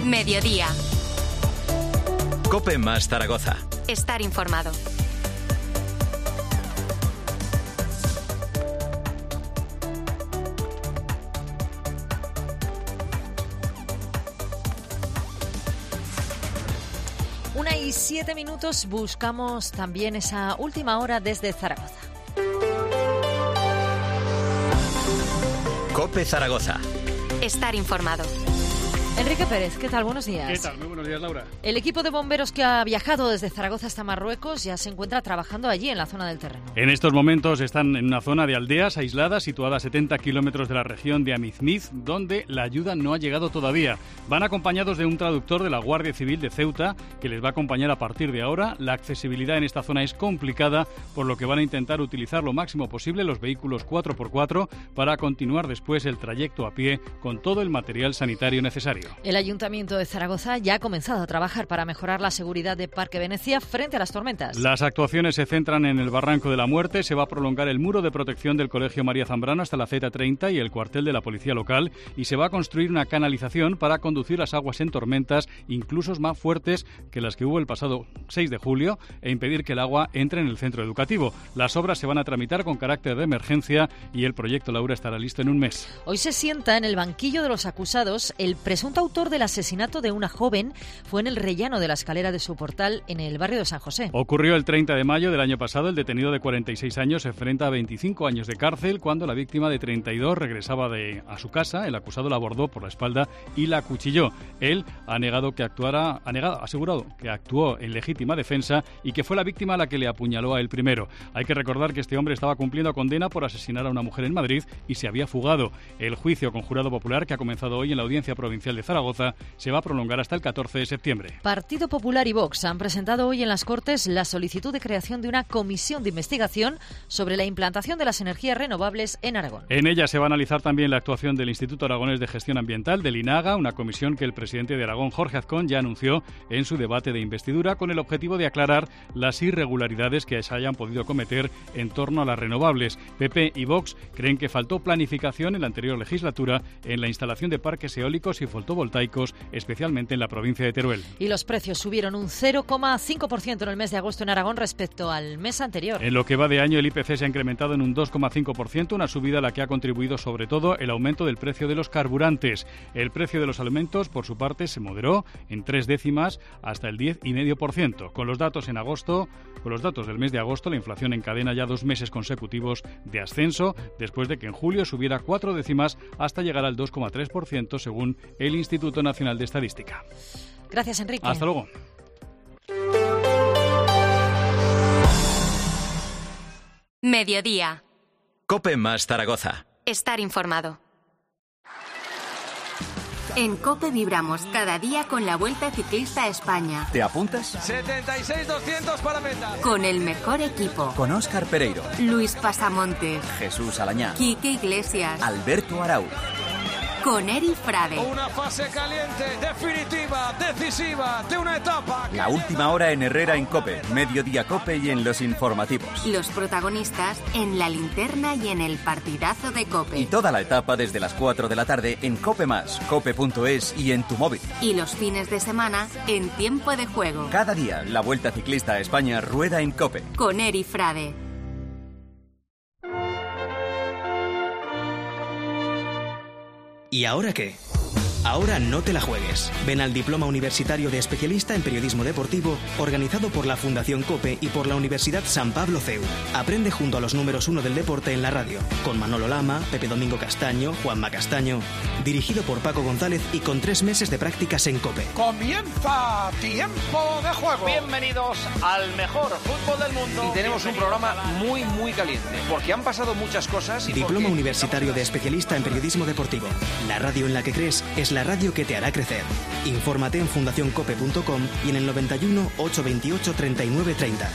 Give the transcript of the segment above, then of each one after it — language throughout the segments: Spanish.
Mediodía. COPE más Zaragoza. Estar informado. Una y 7 minutos, buscamos también esa última hora desde Zaragoza. COPE Zaragoza. Estar informado. Enrique Pérez, ¿qué tal? Buenos días. ¿Qué tal? Muy buenos días, Laura. El equipo de bomberos que ha viajado desde Zaragoza hasta Marruecos ya se encuentra trabajando allí en la zona del terreno. En estos momentos están en una zona de aldeas aisladas situada a 70 kilómetros de la región de Amizmiz, donde la ayuda no ha llegado todavía. Van acompañados de un traductor de la Guardia Civil de Ceuta, que les va a acompañar a partir de ahora. La accesibilidad en esta zona es complicada, por lo que van a intentar utilizar lo máximo posible los vehículos 4x4 para continuar después el trayecto a pie con todo el material sanitario necesario. El Ayuntamiento de Zaragoza ya ha comenzado a trabajar para mejorar la seguridad de Parque Venecia frente a las tormentas. Las actuaciones se centran en el Barranco de la Muerte. Se va a prolongar el muro de protección del Colegio María Zambrano hasta la Z30 y el cuartel de la Policía Local, y se va a construir una canalización para conducir las aguas en tormentas, incluso más fuertes que las que hubo el pasado 6 de julio, e impedir que el agua entre en el centro educativo. Las obras se van a tramitar con carácter de emergencia y el proyecto, Laura, estará listo en un mes. Hoy se sienta en el banquillo de los acusados el presunto autor del asesinato de una joven. Fue en el rellano de la escalera de su portal en el barrio de San José. Ocurrió el 30 de mayo del año pasado. El detenido de 46 años se enfrenta a 25 años de cárcel cuando la víctima de 32 regresaba a su casa. El acusado la abordó por la espalda y la acuchilló. Él ha asegurado que actuó en legítima defensa y que fue la víctima la que le apuñaló a él primero. Hay que recordar que este hombre estaba cumpliendo condena por asesinar a una mujer en Madrid y se había fugado. El juicio con jurado popular, que ha comenzado hoy en la Audiencia Provincial de Zaragoza, se va a prolongar hasta el 14 de septiembre. Partido Popular y Vox han presentado hoy en las Cortes la solicitud de creación de una comisión de investigación sobre la implantación de las energías renovables en Aragón. En ella se va a analizar también la actuación del Instituto Aragonés de Gestión Ambiental, del INAGA, una comisión que el presidente de Aragón, Jorge Azcón, ya anunció en su debate de investidura, con el objetivo de aclarar las irregularidades que se hayan podido cometer en torno a las renovables. PP y Vox creen que faltó planificación en la anterior legislatura en la instalación de parques eólicos y fotovoltaicos, especialmente en la provincia de Teruel. Y los precios subieron un 0,5% en el mes de agosto en Aragón respecto al mes anterior. En lo que va de año, el IPC se ha incrementado en un 2,5%, una subida a la que ha contribuido sobre todo el aumento del precio de los carburantes. El precio de los alimentos, por su parte, se moderó en 3 décimas hasta el 10,5%. Con los datos del mes de agosto, la inflación encadena ya 2 meses consecutivos de ascenso, después de que en julio subiera 4 décimas hasta llegar al 2,3%, según el Instituto Nacional de Estadística. Gracias, Enrique. Hasta luego. Mediodía. COPE más Zaragoza. Estar informado. En COPE vibramos cada día con la Vuelta Ciclista a España. ¿Te apuntas? 76-200 para meta. Con el mejor equipo. Con Óscar Pereiro, Luis Pasamontes, Jesús Alañá, Quique Iglesias, Alberto Arau. con Eri Frade. Una fase caliente, definitiva, decisiva, de una etapa. La última hora en Herrera en COPE, Mediodía COPE y en los informativos. Los protagonistas en la linterna y en el partidazo de COPE. Y toda la etapa desde las 4 de la tarde en COPE+, cope.es y en tu móvil. Y los fines de semana en Tiempo de Juego. Cada día, la Vuelta Ciclista a España rueda en COPE. Con Eri Frade. ¿Y ahora qué? Ahora no te la juegues. Ven al Diploma Universitario de Especialista en Periodismo Deportivo, organizado por la Fundación COPE y por la Universidad San Pablo CEU. Aprende junto a los números 1 del deporte en la radio, con Manolo Lama, Pepe Domingo Castaño, Juanma Castaño, dirigido por Paco González y con 3 meses de prácticas en COPE. Comienza Tiempo de Juego. Bienvenidos al mejor fútbol del mundo. Y tenemos un programa muy, muy caliente, porque han pasado muchas cosas. Y Diploma Universitario de Especialista en Periodismo Deportivo. La radio en la que crees es la radio que te hará crecer. Infórmate en fundacioncope.com y en el 91 828 3930.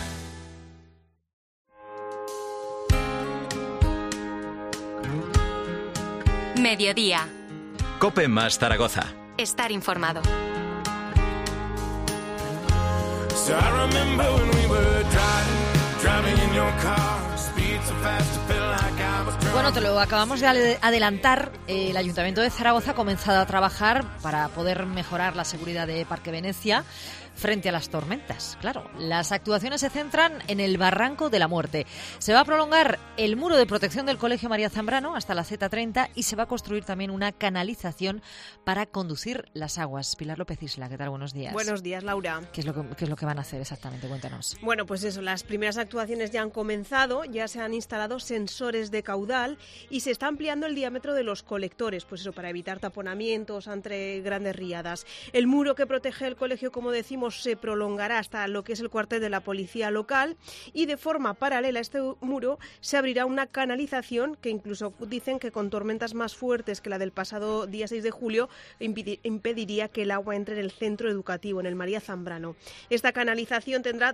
Mediodía. COPE más Zaragoza. Estar informado. So I remember when we were driving in your car, speed so fast, I felt like I was drunk. Bueno, te lo acabamos de adelantar. El Ayuntamiento de Zaragoza ha comenzado a trabajar para poder mejorar la seguridad de Parque Venecia frente a las tormentas. Claro, las actuaciones se centran en el Barranco de la Muerte. Se va a prolongar el muro de protección del Colegio María Zambrano hasta la Z30 y se va a construir también una canalización para conducir las aguas. Pilar López Isla, ¿qué tal? Buenos días. Buenos días, Laura. ¿Qué es lo que van a hacer exactamente? Cuéntanos. Bueno, pues eso, las primeras actuaciones ya han comenzado, ya se han instalado sensores de caudal y se está ampliando el diámetro de los colectores, pues eso, para evitar taponamientos entre grandes riadas. El muro que protege el colegio, como decimos, se prolongará hasta lo que es el cuartel de la policía local y de forma paralela a este muro se abrirá una canalización que incluso dicen que con tormentas más fuertes que la del pasado día 6 de julio impediría que el agua entre en el centro educativo, en el María Zambrano. Esta canalización tendrá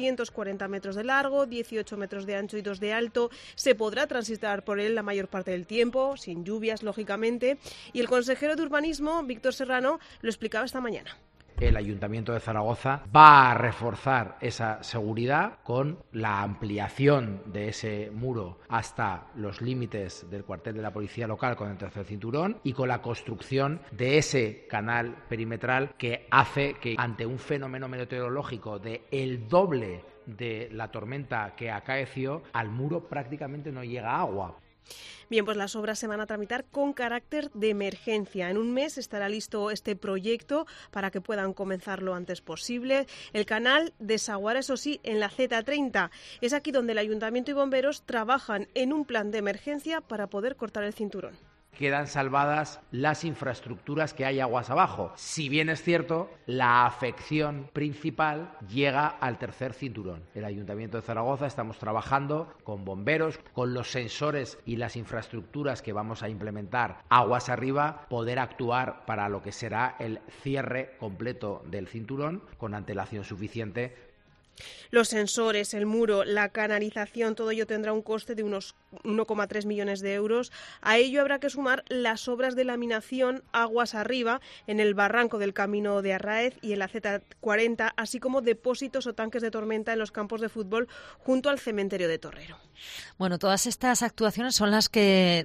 240 metros de largo, 18 metros de ancho y 2 de alto. Se podrá transitar por él la mayor parte del tiempo, sin lluvias, lógicamente. Y el consejero de Urbanismo, Víctor Serrano, lo explicaba esta mañana. El Ayuntamiento de Zaragoza va a reforzar esa seguridad con la ampliación de ese muro hasta los límites del cuartel de la policía local con el tercer cinturón y con la construcción de ese canal perimetral que hace que ante un fenómeno meteorológico de el doble de la tormenta que acaeció, al muro prácticamente no llega agua. Bien, pues las obras se van a tramitar con carácter de emergencia. En un mes estará listo este proyecto para que puedan comenzar lo antes posible. El canal desaguará, eso sí, en la Z30. Es aquí donde el Ayuntamiento y bomberos trabajan en un plan de emergencia para poder cortar el cinturón. Quedan salvadas las infraestructuras que hay aguas abajo. Si bien es cierto, la afección principal llega al tercer cinturón. El Ayuntamiento de Zaragoza estamos trabajando con bomberos, con los sensores y las infraestructuras que vamos a implementar aguas arriba, poder actuar para lo que será el cierre completo del cinturón con antelación suficiente. Los sensores, el muro, la canalización, todo ello tendrá un coste de unos 1,3 millones de euros. A ello habrá que sumar las obras de laminación aguas arriba en el barranco del Camino de Arráez y en la Z40, así como depósitos o tanques de tormenta en los campos de fútbol junto al cementerio de Torrero. Bueno, todas estas actuaciones son las que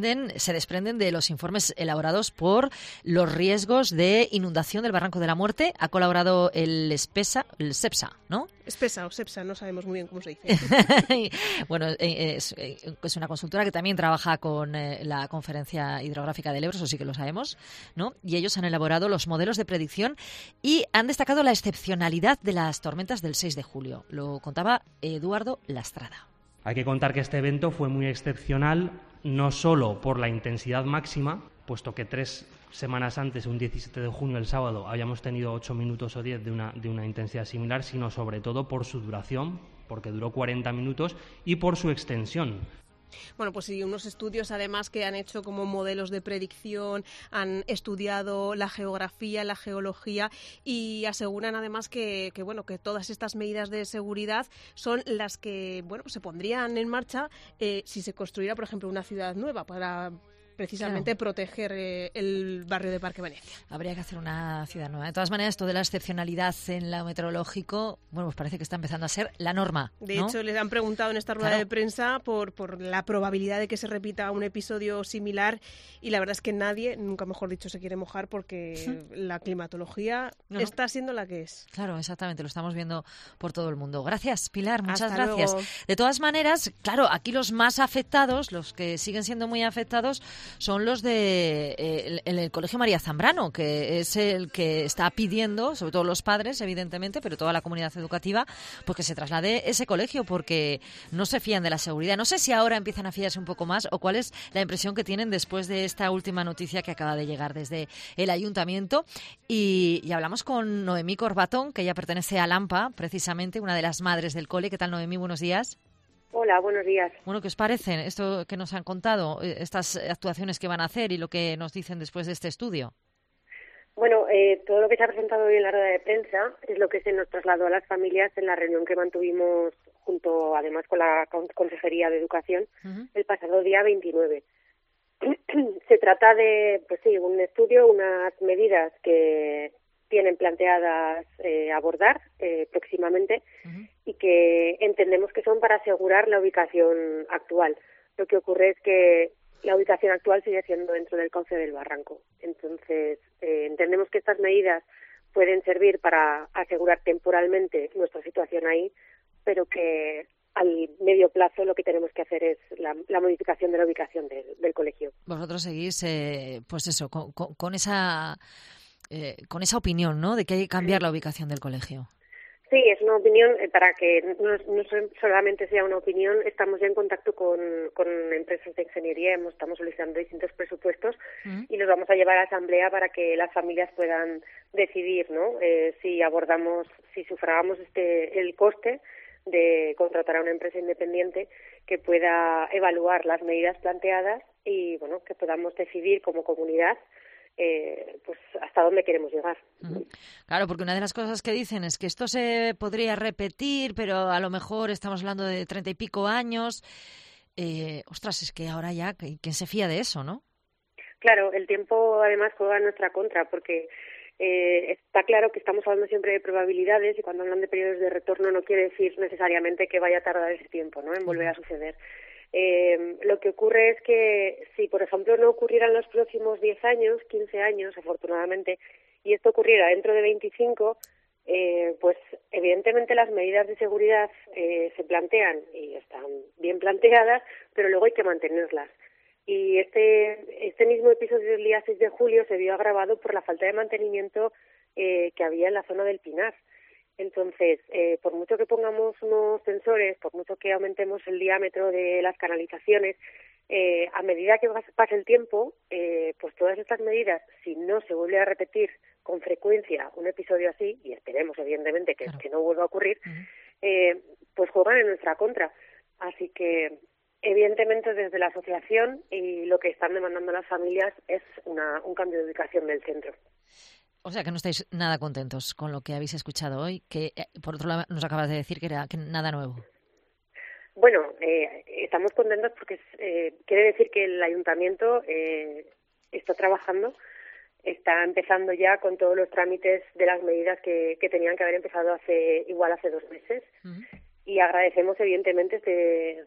se desprenden de los informes elaborados por los riesgos de inundación del Barranco de la Muerte. Ha colaborado el SEPSA, ¿no? Espesa o SEPSA, no sabemos muy bien cómo se dice. Bueno, es una consultora que también trabaja con la Conferencia Hidrográfica del Ebro, eso sí que lo sabemos, ¿no? Y ellos han elaborado los modelos de predicción y han destacado la excepcionalidad de las tormentas del 6 de julio. Lo contaba Eduardo Lastrada. Hay que contar que este evento fue muy excepcional, no solo por la intensidad máxima, puesto que 3 semanas antes, un 17 de junio, el sábado, habíamos tenido 8 minutos o 10 de una intensidad similar, sino sobre todo por su duración, porque duró 40 minutos, y por su extensión. Bueno, pues sí, unos estudios además que han hecho como modelos de predicción, han estudiado la geografía, la geología y aseguran además que todas estas medidas de seguridad son las que se pondrían en marcha si se construyera, por ejemplo, una ciudad nueva para precisamente proteger el barrio de Parque Venecia. Habría que hacer una ciudad nueva. De todas maneras, esto de la excepcionalidad en lo meteorológico, pues parece que está empezando a ser la norma, ¿no? De hecho, les han preguntado en esta rueda de prensa por la probabilidad de que se repita un episodio similar y la verdad es que nadie, nunca mejor dicho, se quiere mojar porque la climatología está siendo la que es. Claro, exactamente, lo estamos viendo por todo el mundo. Gracias, Pilar, muchas Hasta gracias. Luego. De todas maneras, claro, aquí los más afectados, los que siguen siendo muy afectados, son los de el Colegio María Zambrano, que es el que está pidiendo, sobre todo los padres, evidentemente, pero toda la comunidad educativa, pues que se traslade ese colegio, porque no se fían de la seguridad. No sé si ahora empiezan a fiarse un poco más o cuál es la impresión que tienen después de esta última noticia que acaba de llegar desde el ayuntamiento. Y hablamos con Noemí Corbatón, que ella pertenece a Lampa, precisamente, una de las madres del cole. ¿Qué tal, Noemí? Buenos días. Hola, buenos días. Bueno, ¿qué os parecen esto que nos han contado, estas actuaciones que van a hacer y lo que nos dicen después de este estudio? Bueno, todo lo que se ha presentado hoy en la rueda de prensa es lo que se nos trasladó a las familias en la reunión que mantuvimos junto, además, con la Consejería de Educación el pasado día 29. Se trata de, un estudio, unas medidas que tienen planteadas abordar próximamente y que entendemos que son para asegurar la ubicación actual. Lo que ocurre es que la ubicación actual sigue siendo dentro del cauce del barranco. Entonces, entendemos que estas medidas pueden servir para asegurar temporalmente nuestra situación ahí, pero que al medio plazo lo que tenemos que hacer es la modificación de la ubicación del colegio. Vosotros seguís, pues eso, con esa opinión, ¿no?, de que hay que cambiar la ubicación del colegio. Sí, es una opinión, para que no solamente sea una opinión, estamos ya en contacto con empresas de ingeniería, estamos solicitando distintos presupuestos y los vamos a llevar a asamblea para que las familias puedan decidir, ¿no?, si sufragamos el coste de contratar a una empresa independiente que pueda evaluar las medidas planteadas y, bueno, que podamos decidir como comunidad pues hasta dónde queremos llegar. Claro, porque una de las cosas que dicen es que esto se podría repetir, pero a lo mejor estamos hablando de 30 y pico años. Ostras, es que ahora ya, ¿quién se fía de eso, no? Claro, el tiempo además juega en nuestra contra, porque está claro que estamos hablando siempre de probabilidades y cuando hablan de periodos de retorno no quiere decir necesariamente que vaya a tardar ese tiempo, ¿no?, en volver a suceder. Lo que ocurre es que si, por ejemplo, no ocurriera en los próximos 10 años, 15 años, afortunadamente, y esto ocurriera dentro de 25, pues evidentemente las medidas de seguridad se plantean y están bien planteadas, pero luego hay que mantenerlas. Y este mismo episodio del día 6 de julio se vio agravado por la falta de mantenimiento que había en la zona del Pinar. Entonces, por mucho que pongamos unos sensores, por mucho que aumentemos el diámetro de las canalizaciones, a medida que pase el tiempo, pues todas estas medidas, si no se vuelve a repetir con frecuencia un episodio así, y esperemos evidentemente que no vuelva a ocurrir, pues juegan en nuestra contra. Así que, evidentemente, desde la asociación y lo que están demandando las familias es un cambio de ubicación del centro. O sea, que no estáis nada contentos con lo que habéis escuchado hoy, que por otro lado nos acabas de decir que nada nuevo. Bueno, estamos contentos porque quiere decir que el ayuntamiento está trabajando, está empezando ya con todos los trámites de las medidas que tenían que haber empezado hace 2 meses. Y agradecemos evidentemente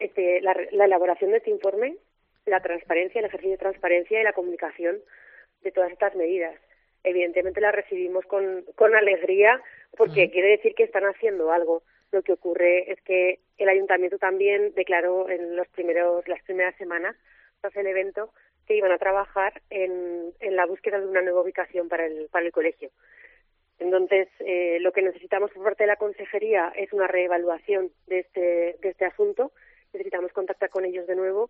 la elaboración de este informe, la transparencia, el ejercicio de transparencia y la comunicación de todas estas medidas. Evidentemente las recibimos con alegría porque quiere decir que están haciendo algo. Lo que ocurre es que el ayuntamiento también declaró en las primeras semanas tras el evento que iban a trabajar en la búsqueda de una nueva ubicación para el colegio. Entonces, lo que necesitamos por parte de la consejería es una reevaluación de este asunto. Necesitamos contactar con ellos de nuevo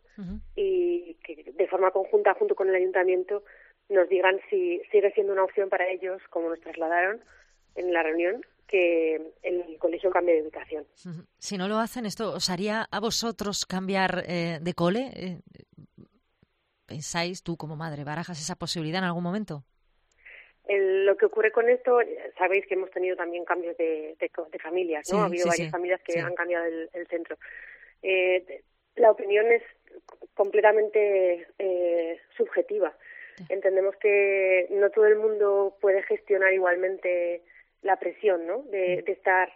y que de forma conjunta, junto con el ayuntamiento, nos digan si sigue siendo una opción para ellos, como nos trasladaron en la reunión, que el colegio cambie de ubicación. Si no lo hacen, ¿esto os haría a vosotros cambiar de cole? ¿Pensáis, tú como madre, barajas esa posibilidad en algún momento? Lo que ocurre con esto, sabéis que hemos tenido también cambios de familias, ¿no? Ha habido varias familias que han cambiado el centro. La opinión es completamente subjetiva. Entendemos que no todo el mundo puede gestionar igualmente la presión, ¿no?, de estar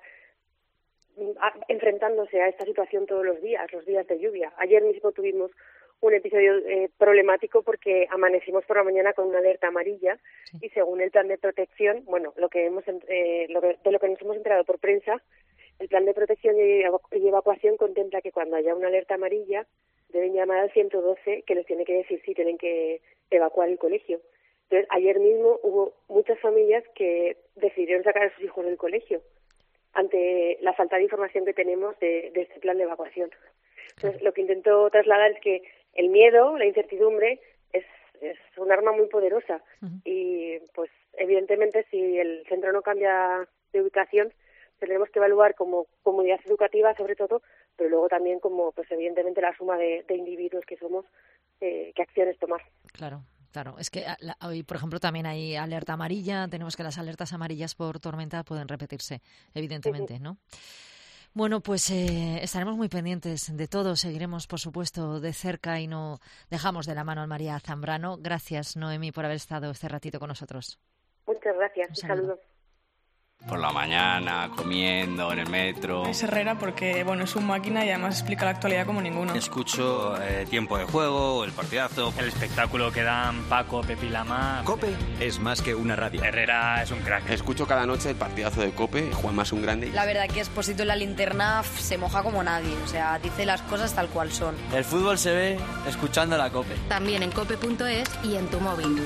enfrentándose a esta situación todos los días de lluvia. Ayer mismo tuvimos un episodio problemático porque amanecimos por la mañana con una alerta amarilla y según el plan de protección, bueno, de lo que nos hemos enterado por prensa, el plan de protección y evacuación contempla que cuando haya una alerta amarilla deben llamar al 112 que les tiene que decir si tienen que evacuar el colegio. Entonces, ayer mismo hubo muchas familias que decidieron sacar a sus hijos del colegio ante la falta de información que tenemos de este plan de evacuación. Entonces, lo que intento trasladar es que el miedo, la incertidumbre, es un arma muy poderosa. Y, pues, evidentemente, si el centro no cambia de ubicación, tendremos que evaluar como comunidad educativa, sobre todo, pero luego también como, pues, evidentemente, la suma de individuos que somos, qué acciones tomar. Claro. Es que hoy, por ejemplo, también hay alerta amarilla. Tenemos que las alertas amarillas por tormenta pueden repetirse, evidentemente, ¿no? Bueno, pues estaremos muy pendientes de todo. Seguiremos, por supuesto, de cerca y no dejamos de la mano a María Zambrano. Gracias, Noemí, por haber estado este ratito con nosotros. Muchas gracias. Un saludo. Por la mañana, comiendo, en el metro. Es Herrera porque, bueno, es un máquina y además explica la actualidad como ninguno. Escucho Tiempo de Juego, El Partidazo. El espectáculo que dan Paco, Pepi Lama. COPE es más que una radio. Herrera es un crack. Escucho cada noche El Partidazo de COPE, Juanma es un grande. La verdad que Expósito en la linterna se moja como nadie, o sea, dice las cosas tal cual son. El fútbol se ve escuchando la COPE. También en cope.es y en tu móvil.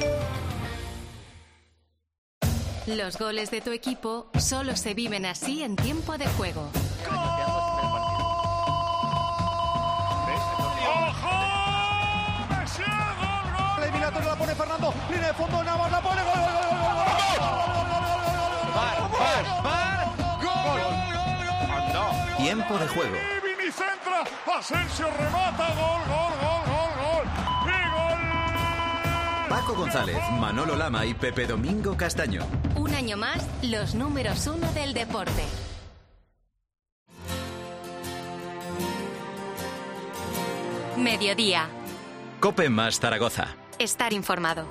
Los goles de tu equipo solo se viven así en tiempo de juego. La eliminatoria la pone Fernando, línea de fondo, Navas la pone, gol. Tiempo de juego. Vini centra, Asensio remata, gol. Paco González, Manolo Lama y Pepe Domingo Castaño. Un año más, los números 1 del deporte. Mediodía. COPE más Zaragoza. Estar informado.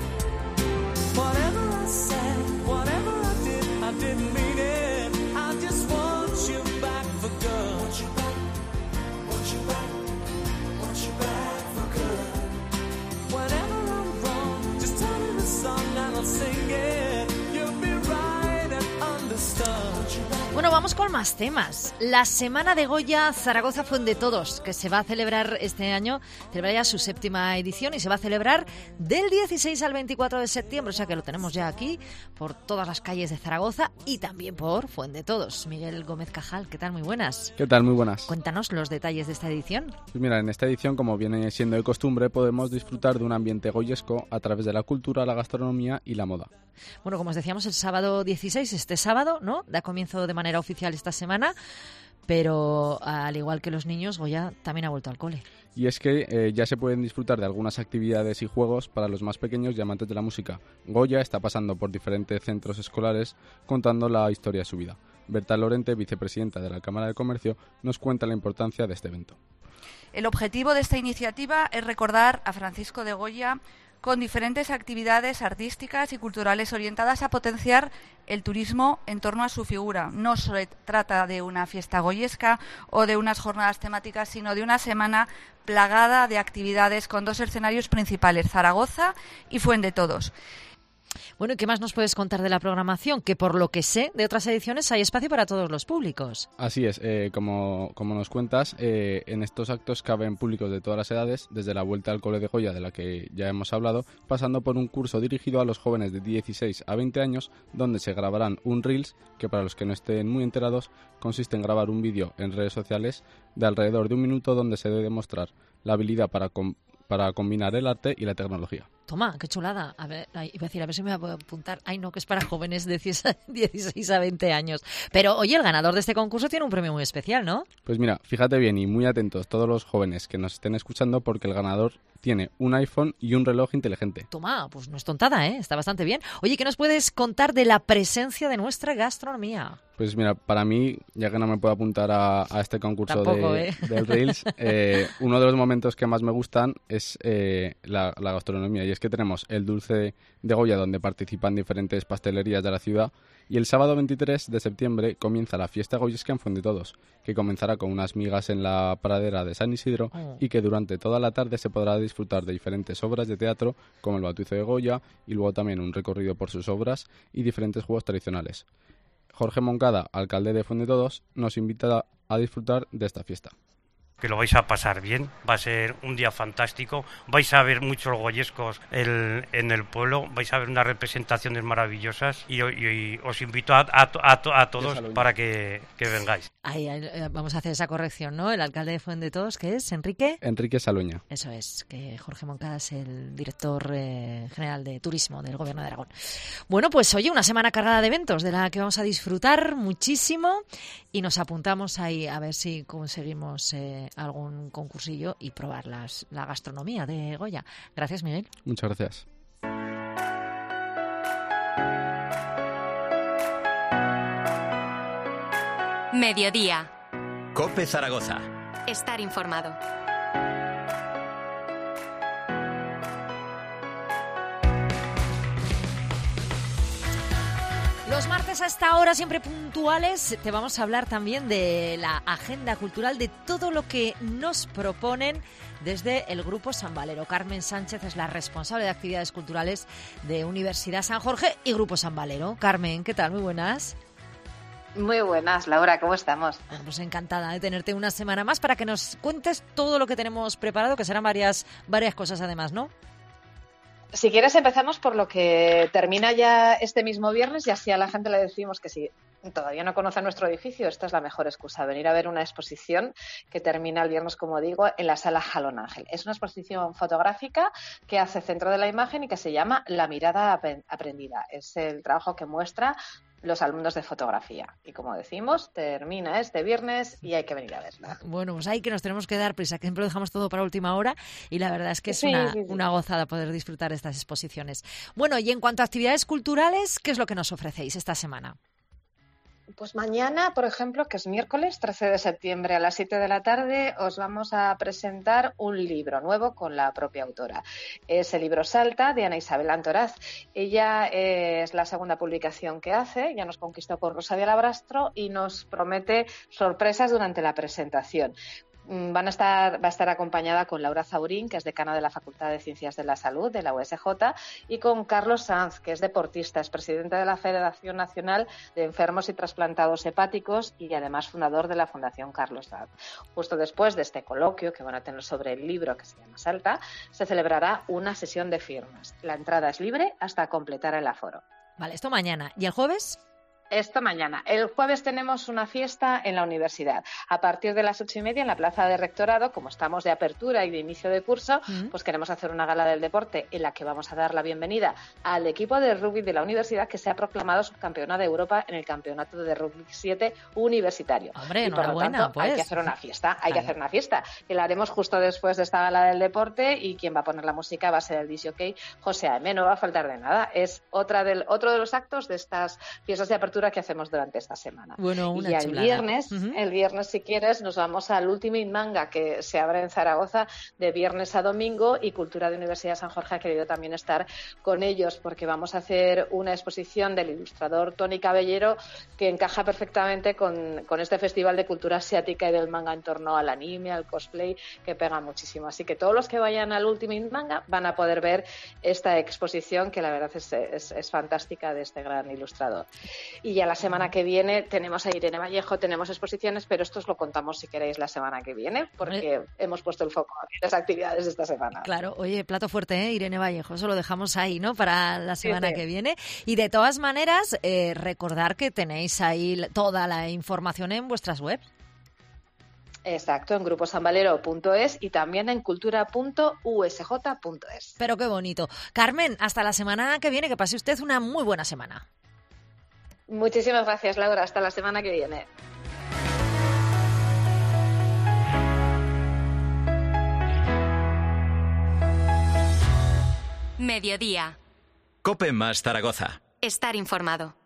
Bueno, vamos con más temas. La Semana de Goya Zaragoza fue de todos, que se va a celebrar este año, celebraría su 7ª edición y se va a celebrar del 16 al 24 de septiembre, o sea que lo tenemos ya aquí por todas las calles de Zaragoza y también por Fuendetodos. Miguel Gómez Cajal, ¿qué tal? Muy buenas. ¿Qué tal? Muy buenas. Cuéntanos los detalles de esta edición. Pues mira, en esta edición, como viene siendo de costumbre, podemos disfrutar de un ambiente goyesco a través de la cultura, la gastronomía y la moda. Bueno, como os decíamos, el sábado 16, este sábado, ¿no? Da comienzo de manera oficial esta semana, pero al igual que los niños, Goya también ha vuelto al cole. Y es que ya se pueden disfrutar de algunas actividades y juegos para los más pequeños y amantes de la música. Goya está pasando por diferentes centros escolares contando la historia de su vida. Berta Lorente, vicepresidenta de la Cámara de Comercio, nos cuenta la importancia de este evento. El objetivo de esta iniciativa es recordar a Francisco de Goya con diferentes actividades artísticas y culturales orientadas a potenciar el turismo en torno a su figura. No se trata de una fiesta goyesca o de unas jornadas temáticas, sino de una semana plagada de actividades con 2 escenarios principales, Zaragoza y Fuendetodos. Bueno, ¿y qué más nos puedes contar de la programación? Que por lo que sé de otras ediciones hay espacio para todos los públicos. Así es, como nos cuentas, en estos actos caben públicos de todas las edades, desde la vuelta al cole de Goya, de la que ya hemos hablado, pasando por un curso dirigido a los jóvenes de 16 a 20 años, donde se grabarán un Reels, que para los que no estén muy enterados, consiste en grabar un vídeo en redes sociales de alrededor de 1 minuto donde se debe demostrar la habilidad para combinar el arte y la tecnología. Toma, qué chulada. A ver, iba a decir, a ver si me voy a apuntar. Ay, no, que es para jóvenes de 16 a 20 años. Pero, oye, el ganador de este concurso tiene un premio muy especial, ¿no? Pues mira, fíjate bien y muy atentos todos los jóvenes que nos estén escuchando porque el ganador tiene un iPhone y un reloj inteligente. Toma, pues no es tontada, ¿eh? Está bastante bien. Oye, ¿qué nos puedes contar de la presencia de nuestra gastronomía? Pues mira, para mí, ya que no me puedo apuntar a este concurso del Reels, uno de los momentos que más me gustan es la gastronomía. Y es que tenemos el dulce de Goya, donde participan diferentes pastelerías de la ciudad. Y el sábado 23 de septiembre comienza la fiesta goyesca en Fuendetodos, que comenzará con unas migas en la pradera de San Isidro y que durante toda la tarde se podrá disfrutar de diferentes obras de teatro, como el Bautizo de Goya, y luego también un recorrido por sus obras y diferentes juegos tradicionales. Jorge Moncada, alcalde de Fuendetodos, nos invita a disfrutar de esta fiesta. Que lo vais a pasar bien, va a ser un día fantástico, vais a ver muchos goyescos en el pueblo, vais a ver unas representaciones maravillosas y os invito a todos para que vengáis. Ahí, vamos a hacer esa corrección, ¿no? El alcalde de Fuendetodos, ¿qué es? ¿Enrique? Enrique Saluña. Eso es, que Jorge Moncada es el director general de turismo del Gobierno de Aragón. Bueno, pues oye, una semana cargada de eventos de la que vamos a disfrutar muchísimo y nos apuntamos ahí a ver si conseguimos algún concursillo y probar la gastronomía de Goya. Gracias, Miguel. Muchas gracias. Mediodía. COPE Zaragoza. Estar informado. Los martes a esta hora, siempre puntuales, te vamos a hablar también de la agenda cultural, de todo lo que nos proponen desde el Grupo San Valero. Carmen Sánchez es la responsable de actividades culturales de Universidad San Jorge y Grupo San Valero. Carmen, ¿qué tal? Muy buenas. Muy buenas, Laura, ¿cómo estamos? Bueno, pues encantada de tenerte una semana más para que nos cuentes todo lo que tenemos preparado, que serán varias cosas además, ¿no? Si quieres empezamos por lo que termina ya este mismo viernes y así a la gente le decimos que si todavía no conoce nuestro edificio, esta es la mejor excusa, venir a ver una exposición que termina el viernes, como digo, en la sala Jalón Ángel. Es una exposición fotográfica que hace centro de la imagen y que se llama La mirada aprendida. Es el trabajo que muestra los alumnos de fotografía. Y como decimos, termina este viernes y hay que venir a verla. Bueno, pues ahí que nos tenemos que dar prisa, que siempre lo dejamos todo para última hora y la verdad es que es una gozada poder disfrutar de estas exposiciones. Bueno, y en cuanto a actividades culturales, ¿qué es lo que nos ofrecéis esta semana? Pues mañana, por ejemplo, que es miércoles 13 de septiembre a las 7 de la tarde, os vamos a presentar un libro nuevo con la propia autora. Es el libro Salta, de Ana Isabel Antoraz. Ella es la segunda publicación que hace, ya nos conquistó con Rosa de Alabrastro y nos promete sorpresas durante la presentación. Va a estar acompañada con Laura Zaurín, que es decana de la Facultad de Ciencias de la Salud de la USJ, y con Carlos Sanz, que es deportista, es presidente de la Federación Nacional de Enfermos y Trasplantados Hepáticos y además fundador de la Fundación Carlos Sanz. Justo después de este coloquio que van a tener sobre el libro que se llama Salta, se celebrará una sesión de firmas. La entrada es libre hasta completar el aforo. Vale, esto mañana. ¿Y el jueves? Esto mañana. El jueves tenemos una fiesta en la universidad. A partir de las 8:30 en la plaza de rectorado, como estamos de apertura y de inicio de curso, pues queremos hacer una gala del deporte en la que vamos a dar la bienvenida al equipo de rugby de la universidad que se ha proclamado subcampeona de Europa en el campeonato de rugby 7 universitario. Hombre, y por lo tanto, pues. hay que hacer una fiesta, que hacer una fiesta. Que la haremos justo después de esta gala del deporte y quien va a poner la música va a ser el disc-jockey José A.M. No va a faltar de nada. Es otro de los actos de estas fiestas de apertura que hacemos durante esta semana. Bueno, una y chulada. el viernes, si quieres, nos vamos al Ultimate Manga que se abre en Zaragoza de viernes a domingo y Cultura de Universidad San Jorge ha querido también estar con ellos porque vamos a hacer una exposición del ilustrador Tony Cabellero que encaja perfectamente con este festival de cultura asiática y del manga en torno al anime, al cosplay, que pega muchísimo. Así que todos los que vayan al Ultimate Manga van a poder ver esta exposición que la verdad es fantástica de este gran ilustrador. Y ya la semana que viene tenemos a Irene Vallejo, tenemos exposiciones, pero esto os lo contamos si queréis la semana que viene, porque hemos puesto el foco en las actividades de esta semana. Claro, oye, plato fuerte, Irene Vallejo, eso lo dejamos ahí, ¿no? Para la semana que viene. Y de todas maneras, recordar que tenéis ahí toda la información en vuestras webs. Exacto, en gruposanvalero.es y también en cultura.usj.es. Pero qué bonito. Carmen, hasta la semana que viene, que pase usted una muy buena semana. Muchísimas gracias, Laura. Hasta la semana que viene. Mediodía. COPE más Zaragoza. Estar informado.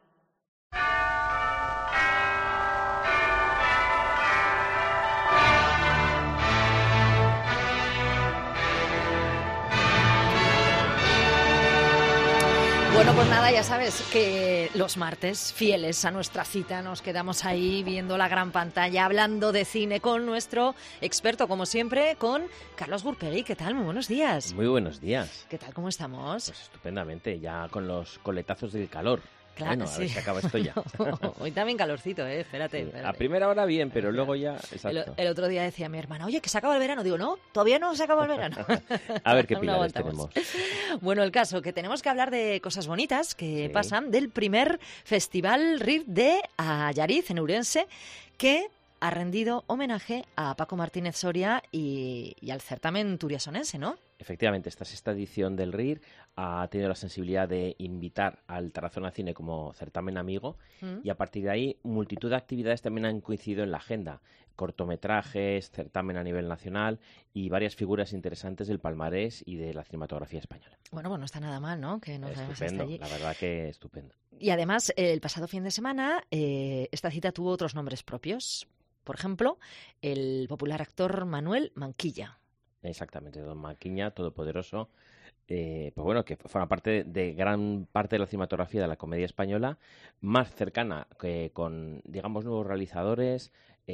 Bueno, pues nada, ya sabes que los martes, fieles a nuestra cita, nos quedamos ahí viendo la gran pantalla, hablando de cine con nuestro experto, como siempre, con Carlos Gurpegui. ¿Qué tal? Muy buenos días. Muy buenos días. ¿Qué tal? ¿Cómo estamos? Pues estupendamente, ya con los coletazos del calor. Claro, bueno, a ver si acaba esto ya. Hoy también calorcito, espérate. A primera hora bien, pero luego ya... Exacto. El otro día decía mi hermana, oye, que se acaba el verano. Digo, no, todavía no se acaba el verano. A ver qué pilares tenemos. Bueno, el caso, que tenemos que hablar de cosas bonitas que pasan del primer Festival RIR de Allariz, en Ourense, que ha rendido homenaje a Paco Martínez Soria y al certamen turiasonense, ¿no? Efectivamente, esta sexta edición del RIR ha tenido la sensibilidad de invitar al Tarazona Cine como certamen amigo y a partir de ahí multitud de actividades también han coincidido en la agenda. Cortometrajes, certamen a nivel nacional y varias figuras interesantes del palmarés y de la cinematografía española. Bueno, pues no está nada mal, ¿no? Que nos vayamos hasta allí. La verdad que estupendo. Y además, el pasado fin de semana, esta cita tuvo otros nombres propios. Por ejemplo, el popular actor Manuel Manquilla. Exactamente, don Maquiña, todopoderoso. Pues bueno, que forma parte de gran parte de la cinematografía de la comedia española, más cercana con, digamos, nuevos realizadores,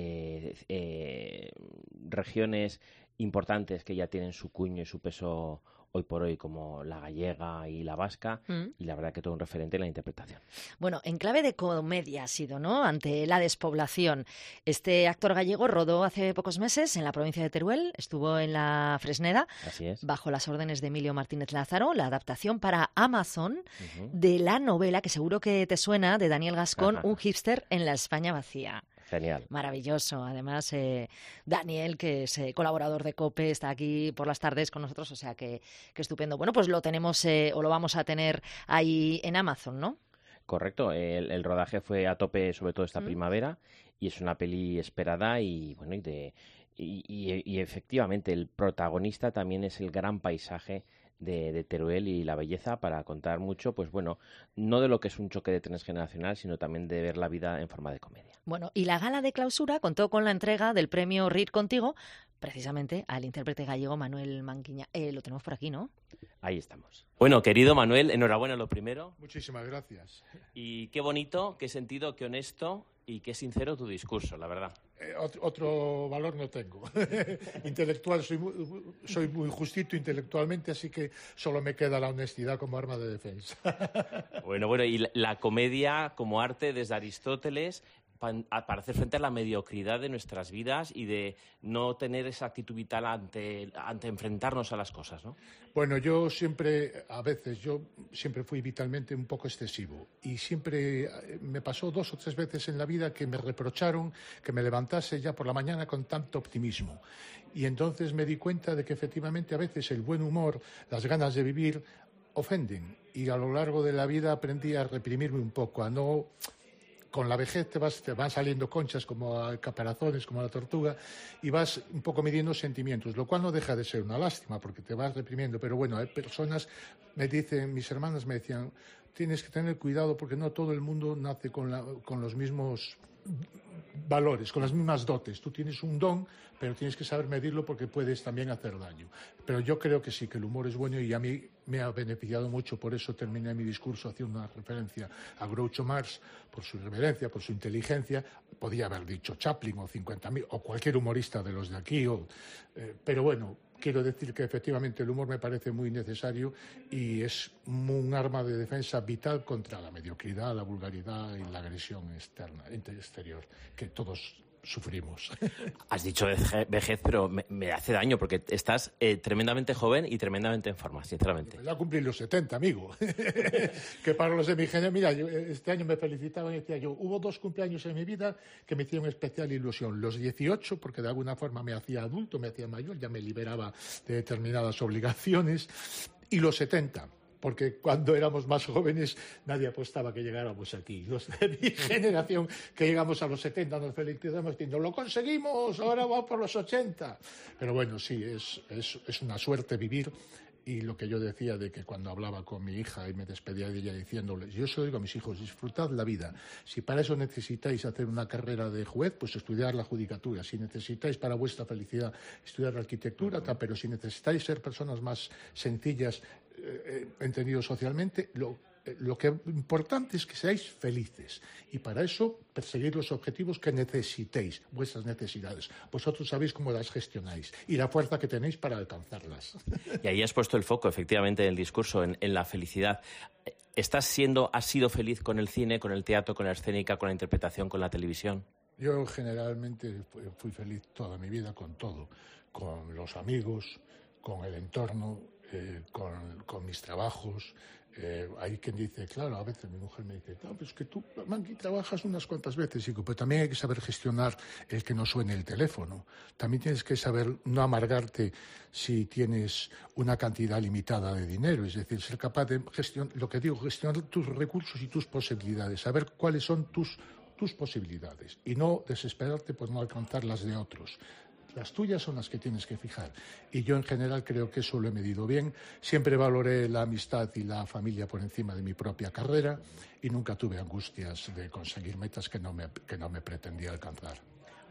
regiones importantes que ya tienen su cuño y su peso hoy por hoy, como la gallega y la vasca, y la verdad que todo un referente en la interpretación. Bueno, en clave de comedia ha sido, ¿no?, ante la despoblación. Este actor gallego rodó hace pocos meses en la provincia de Teruel, estuvo en la Fresneda, así es, bajo las órdenes de Emilio Martínez Lázaro, la adaptación para Amazon de la novela, que seguro que te suena, de Daniel Gascón, Un hipster en la España vacía. Genial. Maravilloso. Además, Daniel, que es colaborador de COPE, está aquí por las tardes con nosotros, o sea que estupendo. Bueno, pues lo tenemos o lo vamos a tener ahí en Amazon, ¿no? Correcto. El rodaje fue a tope, sobre todo esta primavera, y es una peli esperada y bueno, y efectivamente el protagonista también es el gran paisaje de Teruel y la belleza, para contar mucho, pues bueno, no de lo que es un choque de trenes generacional, sino también de ver la vida en forma de comedia. Bueno, y la gala de clausura contó con la entrega del premio Rir Contigo, precisamente al intérprete gallego Manuel Manquiña. Lo tenemos por aquí, ¿no? Ahí estamos. Bueno, querido Manuel, enhorabuena lo primero. Muchísimas gracias. Y qué bonito, qué sentido, qué honesto y qué sincero tu discurso, la verdad. Otro valor no tengo. Intelectual, soy muy justito intelectualmente, así que solo me queda la honestidad como arma de defensa. Bueno, y la comedia como arte desde Aristóteles, para hacer frente a la mediocridad de nuestras vidas y de no tener esa actitud vital ante enfrentarnos a las cosas, ¿no? Bueno, yo siempre fui vitalmente un poco excesivo y siempre me pasó 2 o 3 veces en la vida que me reprocharon que me levantase ya por la mañana con tanto optimismo. Y entonces me di cuenta de que efectivamente a veces el buen humor, las ganas de vivir, ofenden. Y a lo largo de la vida aprendí a reprimirme un poco, a no... Con la vejez te van saliendo conchas como a caparazones, como a la tortuga, y vas un poco midiendo sentimientos, lo cual no deja de ser una lástima porque te vas reprimiendo. Pero bueno, hay personas, mis hermanas me decían, tienes que tener cuidado porque no todo el mundo nace con los mismos valores, con las mismas dotes. Tú tienes un don, pero tienes que saber medirlo porque puedes también hacer daño. Pero yo creo que sí, que el humor es bueno y a mí me ha beneficiado mucho. Por eso terminé mi discurso haciendo una referencia a Groucho Marx, por su irreverencia, por su inteligencia. Podía haber dicho Chaplin o 50.000 o cualquier humorista de los de aquí. Pero bueno, quiero decir que efectivamente el humor me parece muy necesario y es un arma de defensa vital contra la mediocridad, la vulgaridad y la agresión exterior que todos sufrimos. Has dicho vejez, pero me hace daño porque estás tremendamente joven y tremendamente en forma, sinceramente. Ya cumplí los 70, amigo. Que para los de mi generación, mira, este año me felicitaban y decía yo, hubo 2 cumpleaños en mi vida que me hicieron especial ilusión. Los 18, porque de alguna forma me hacía adulto, me hacía mayor, ya me liberaba de determinadas obligaciones, y los 70. Porque cuando éramos más jóvenes nadie apostaba que llegáramos aquí. Los de mi generación que llegamos a los 70 nos felicitamos diciendo ¡lo conseguimos! Ahora vamos por los 80. Pero bueno, sí, es una suerte vivir. Y lo que yo decía de que cuando hablaba con mi hija y me despedía de ella diciéndole, yo se lo digo a mis hijos, disfrutad la vida. Si para eso necesitáis hacer una carrera de juez, pues estudiar la judicatura. Si necesitáis para vuestra felicidad estudiar la arquitectura, pero si necesitáis ser personas más sencillas, entendido socialmente, lo que importante es que seáis felices y para eso perseguir los objetivos que necesitéis, vuestras necesidades. Vosotros sabéis cómo las gestionáis y la fuerza que tenéis para alcanzarlas. Y ahí has puesto el foco, efectivamente, en el discurso, en la felicidad. ¿Has sido feliz con el cine, con el teatro, con la escénica, con la interpretación, con la televisión? Yo generalmente fui feliz toda mi vida con todo, con los amigos, con el entorno, con mis trabajos. Hay quien dice, claro, a veces mi mujer me dice, no, pues que tú, Manqui, trabajas unas cuantas veces. Y digo, pero también hay que saber gestionar el que no suene el teléfono. También tienes que saber no amargarte si tienes una cantidad limitada de dinero. Es decir, ser capaz de gestionar tus recursos y tus posibilidades. Saber cuáles son tus posibilidades. Y no desesperarte por no alcanzar las de otros. Las tuyas son las que tienes que fijar. Y yo en general creo que eso lo he medido bien. Siempre valoré la amistad y la familia por encima de mi propia carrera y nunca tuve angustias de conseguir metas que no me pretendía alcanzar.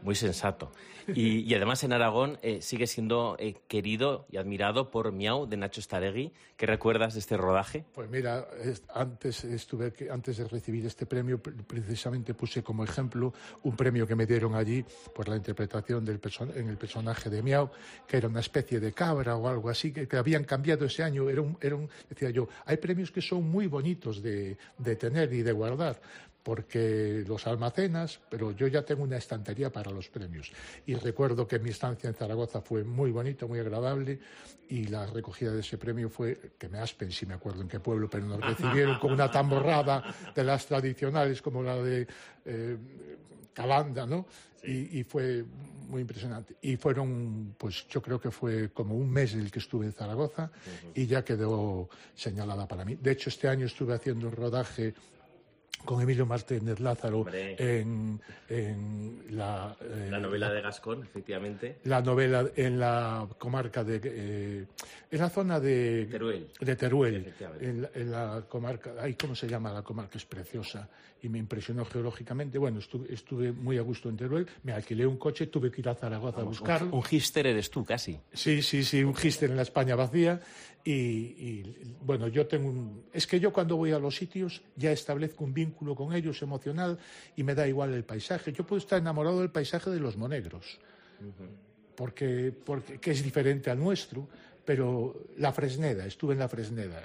Muy sensato. Y además en Aragón sigue siendo querido y admirado por Miau, de Nacho Staregui. ¿Qué recuerdas de este rodaje? Pues mira, antes de recibir este premio, precisamente puse como ejemplo un premio que me dieron allí por la interpretación en el personaje de Miau, que era una especie de cabra o algo así, que habían cambiado ese año. Decía yo, hay premios que son muy bonitos de tener y de guardar, porque los almacenas, pero yo ya tengo una estantería para los premios. Y recuerdo que mi estancia en Zaragoza fue muy bonita, muy agradable, y la recogida de ese premio fue, que me aspen, si me acuerdo en qué pueblo, pero nos recibieron con una tamborrada de las tradicionales, como la de Calanda, ¿no? Y fue muy impresionante. Y fueron, pues yo creo que fue como un mes el que estuve en Zaragoza, y ya quedó señalada para mí. De hecho, este año estuve haciendo un rodaje con Emilio Martínez Lázaro en la novela de Gascón, efectivamente. La novela en la comarca en la zona de Teruel, en la comarca, ¿cómo se llama la comarca? Es preciosa y me impresionó geológicamente. Bueno, estuve muy a gusto en Teruel, me alquilé un coche, tuve que ir a Zaragoza a buscarlo. Un hipster eres tú, casi. Sí, un hipster en la España vacía. Y bueno, es que yo cuando voy a los sitios ya establezco un vínculo con ellos emocional y me da igual el paisaje. Yo puedo estar enamorado del paisaje de los Monegros, porque que es diferente al nuestro, pero la Fresneda, estuve en la Fresneda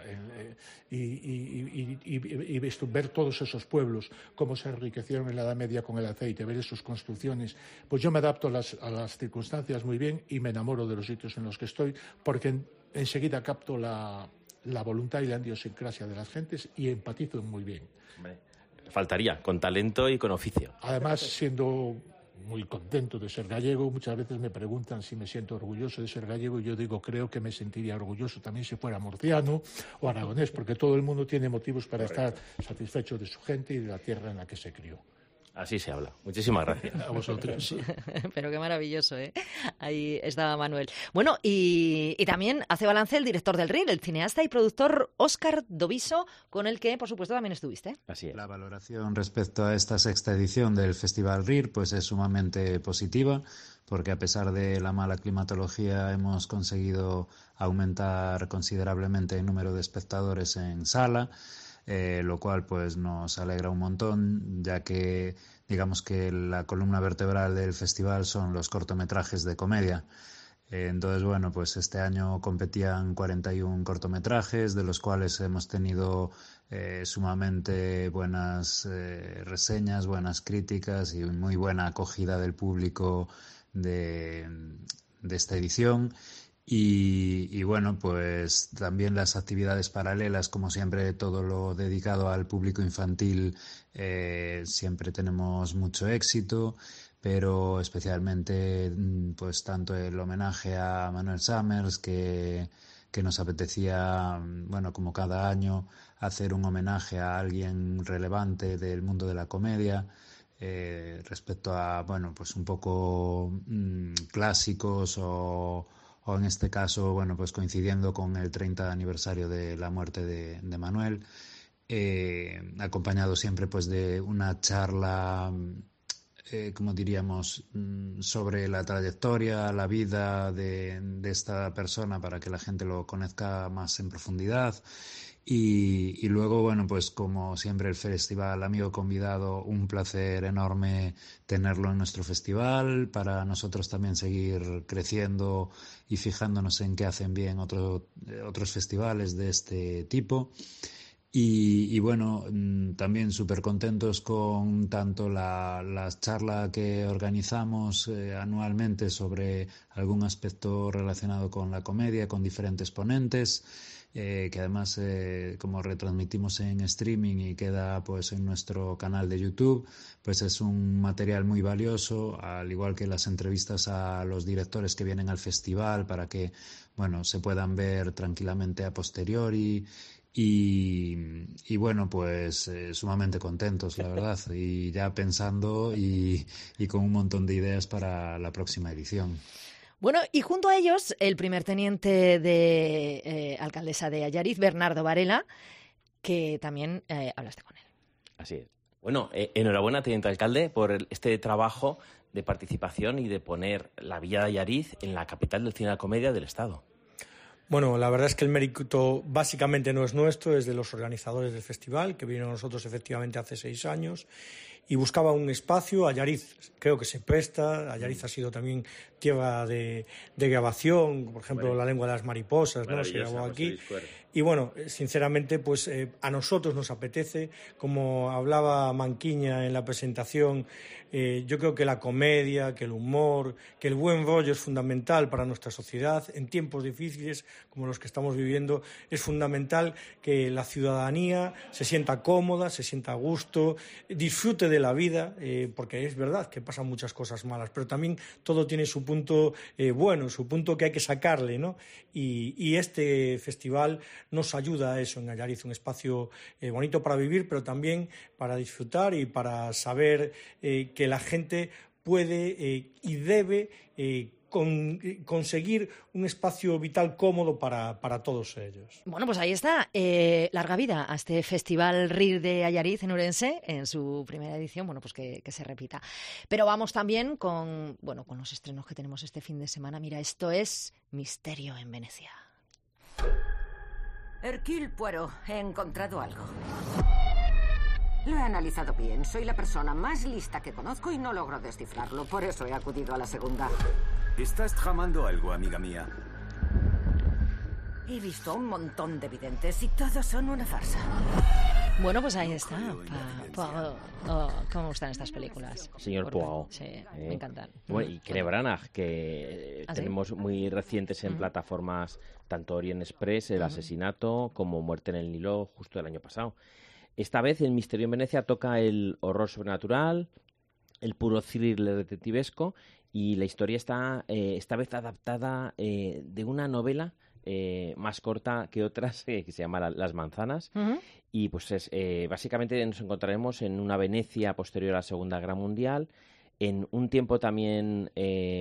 y ver todos esos pueblos, cómo se enriquecieron en la Edad Media con el aceite, ver sus construcciones, pues yo me adapto a las circunstancias muy bien y me enamoro de los sitios en los que estoy, porque enseguida capto la voluntad y la idiosincrasia de las gentes y empatizo muy bien. Faltaría, con talento y con oficio. Además, siendo muy contento de ser gallego, muchas veces me preguntan si me siento orgulloso de ser gallego y yo digo, creo que me sentiría orgulloso también si fuera murciano o aragonés, porque todo el mundo tiene motivos para estar satisfecho de su gente y de la tierra en la que se crió. Así se habla. Muchísimas gracias. A vosotros. Pero qué maravilloso, ¿eh? Ahí estaba Manuel. Bueno, y también hace balance el director del RIR, el cineasta y productor Óscar Doviso, con el que, por supuesto, también estuviste. Así es. La valoración respecto a esta sexta edición del Festival RIR pues es sumamente positiva, porque a pesar de la mala climatología hemos conseguido aumentar considerablemente el número de espectadores en sala. Lo cual pues nos alegra un montón, ya que digamos que la columna vertebral del festival son los cortometrajes de comedia. Entonces, bueno, pues este año competían 41 cortometrajes, de los cuales hemos tenido sumamente buenas reseñas, buenas críticas y muy buena acogida del público de esta edición. Y bueno, pues también las actividades paralelas, como siempre, todo lo dedicado al público infantil, siempre tenemos mucho éxito, pero especialmente pues tanto el homenaje a Manuel Summers, que nos apetecía, bueno, como cada año, hacer un homenaje a alguien relevante del mundo de la comedia, respecto a, bueno, pues un poco clásicos o en este caso, bueno, pues coincidiendo con el 30 aniversario de la muerte de Manuel, acompañado siempre pues de una charla, como diríamos, sobre la trayectoria, la vida de esta persona para que la gente lo conozca más en profundidad. Y luego, bueno, pues como siempre el festival Amigo Convidado, un placer enorme tenerlo en nuestro festival, para nosotros también seguir creciendo y fijándonos en qué hacen bien otros festivales de este tipo. Y bueno, también súper contentos con tanto la charla que organizamos anualmente sobre algún aspecto relacionado con la comedia, con diferentes ponentes, que además como retransmitimos en streaming y queda pues en nuestro canal de YouTube, pues es un material muy valioso, al igual que las entrevistas a los directores que vienen al festival, para que bueno, se puedan ver tranquilamente a posteriori. Y bueno, pues sumamente contentos, la verdad, y ya pensando y con un montón de ideas para la próxima edición. Bueno, y junto a ellos, el primer teniente de alcaldesa de Allariz, Bernardo Varela, que también hablaste con él. Así es. Bueno, enhorabuena, teniente alcalde, por este trabajo de participación y de poner la Villa de Allariz en la capital del cine de la comedia del Estado. Bueno, la verdad es que el mérito básicamente no es nuestro, es de los organizadores del festival, que vinieron a nosotros efectivamente hace 6 años, y buscaba un espacio. Allariz creo que se presta. Allariz ha sido también tierra de grabación, por ejemplo, La lengua de las mariposas, ¿no? Se grabó aquí. Y bueno, sinceramente, pues a nosotros nos apetece, como hablaba Manquiña en la presentación, yo creo que la comedia, que el humor, que el buen rollo es fundamental para nuestra sociedad. En tiempos difíciles como los que estamos viviendo, es fundamental que la ciudadanía se sienta cómoda, se sienta a gusto, disfrute de la vida, porque es verdad que pasan muchas cosas malas, pero también todo tiene su punto bueno, su punto que hay que sacarle, ¿no? Y este festival nos ayuda a eso en Allariz, un espacio bonito para vivir, pero también para disfrutar y para saber que la gente puede y debe conseguir un espacio vital cómodo para todos ellos. Bueno, pues ahí está. Larga vida a este Festival RIR de Allariz en Ourense, en su primera edición. Bueno, pues que se repita. Pero vamos también con los estrenos que tenemos este fin de semana. Mira, esto es Misterio en Venecia. Hercule Poirot, he encontrado algo. Lo he analizado bien. Soy la persona más lista que conozco y no logro descifrarlo. Por eso he acudido a la segunda. Estás tramando algo, amiga mía. He visto un montón de videntes y todos son una farsa. Bueno, pues ahí está. ¿Cómo me gustan estas películas? Señor Poirot. Sí, me encantan. Bueno, y Kenneth Branagh, que tenemos muy recientes en plataformas, tanto Orient Express, El asesinato, como Muerte en el Nilo, justo del año pasado. Esta vez el Misterio en Venecia toca el horror sobrenatural, el puro thriller detectivesco, y la historia está esta vez adaptada de una novela más corta que otras, que se llama Las manzanas. Y pues básicamente nos encontraremos en una Venecia posterior a la Segunda Guerra Mundial, en un tiempo también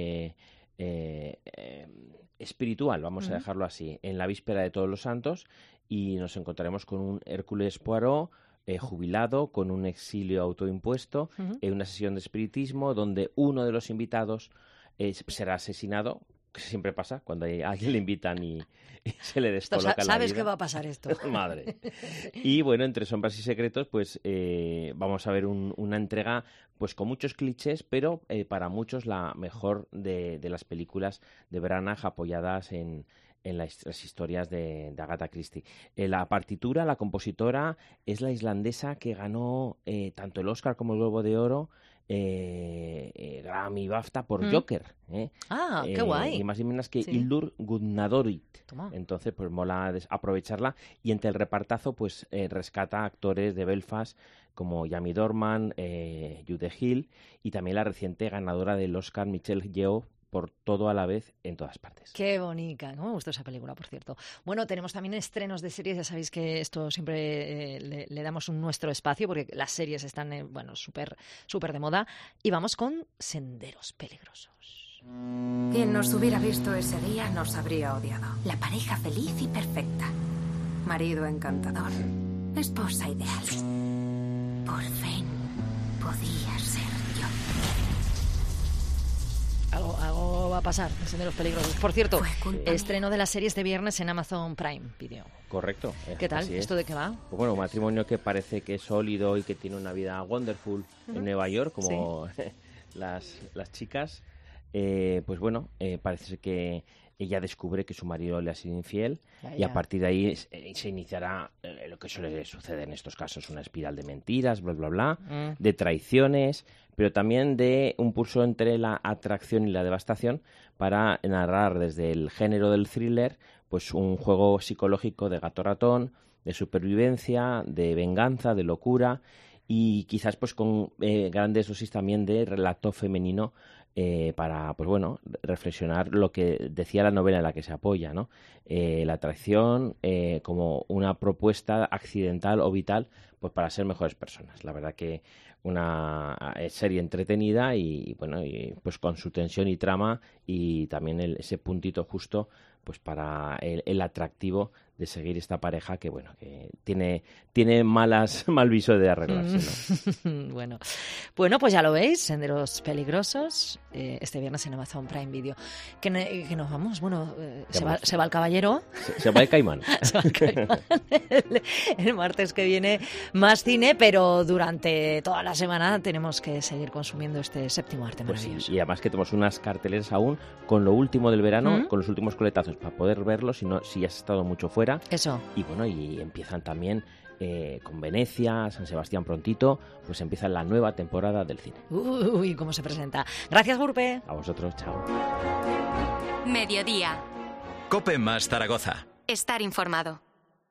espiritual, vamos a dejarlo así, en la víspera de Todos los Santos, y nos encontraremos con un Hércules Poirot jubilado, con un exilio autoimpuesto, en una sesión de espiritismo donde uno de los invitados será asesinado, que siempre pasa cuando a alguien le invitan y se le descoloca la vida. ¿Sabes que va a pasar esto? Madre. Y bueno, entre sombras y secretos, pues vamos a ver una entrega pues con muchos clichés, pero para muchos la mejor de las películas de Branagh, apoyadas en las historias de Agatha Christie. La partitura, la compositora, es la islandesa que ganó tanto el Oscar como el Globo de Oro, Grammy y BAFTA por Joker. ¡Qué guay! Y más y menos que Hildur Guðnadóttir. Entonces, pues mola aprovecharla. Y entre el repartazo, pues rescata actores de Belfast como Jamie Dornan, Jude Hill, y también la reciente ganadora del Oscar, Michelle Yeoh, por Todo a la vez en todas partes. Qué bonita, ¿cómo me gustó esa película, por cierto? Bueno, tenemos también estrenos de series, ya sabéis que esto siempre le damos nuestro espacio, porque las series están, súper de moda, y vamos con Senderos Peligrosos. Quien nos hubiera visto ese día nos habría odiado. La pareja feliz y perfecta. Marido encantador. Esposa ideal. Por fin podía ser yo. Algo va a pasar en Senderos Peligrosos. Por cierto, estreno de las series de viernes en Amazon Prime Video. Correcto. ¿Qué tal? ¿Esto de qué va? Pues bueno, un matrimonio que parece que es sólido y que tiene una vida wonderful en Nueva York, como las chicas. Pues bueno, parece que ella descubre que su marido le ha sido infiel y a partir de ahí se iniciará lo que suele suceder en estos casos, una espiral de mentiras, bla, bla, bla, de traiciones, pero también de un pulso entre la atracción y la devastación para narrar desde el género del thriller pues un juego psicológico de gato-ratón, de supervivencia, de venganza, de locura y quizás pues con grandes dosis también de relato femenino para, pues bueno, reflexionar lo que decía la novela en la que se apoya, ¿no? La atracción como una propuesta accidental o vital pues para ser mejores personas. La verdad que una serie entretenida y bueno, y pues con su tensión y trama y también ese puntito justo pues para el atractivo seguir esta pareja que, bueno, que tiene mal viso de arreglarse, ¿no? Bueno, pues ya lo veis, Senderos Peligrosos, este viernes en Amazon Prime Video. Que nos vamos, bueno, se va el caballero. Se va el caimán. El martes que viene más cine, pero durante toda la semana tenemos que seguir consumiendo este séptimo arte maravilloso. Sí, y además que tenemos unas carteleras aún con lo último del verano, con los últimos coletazos para poder verlo si has estado mucho fuera. Eso. Y bueno, y empiezan también con Venecia, San Sebastián prontito, pues empieza la nueva temporada del cine. Uy, cómo se presenta. Gracias, Gurpe. A vosotros, chao. Mediodía. COPE más Zaragoza. Estar informado.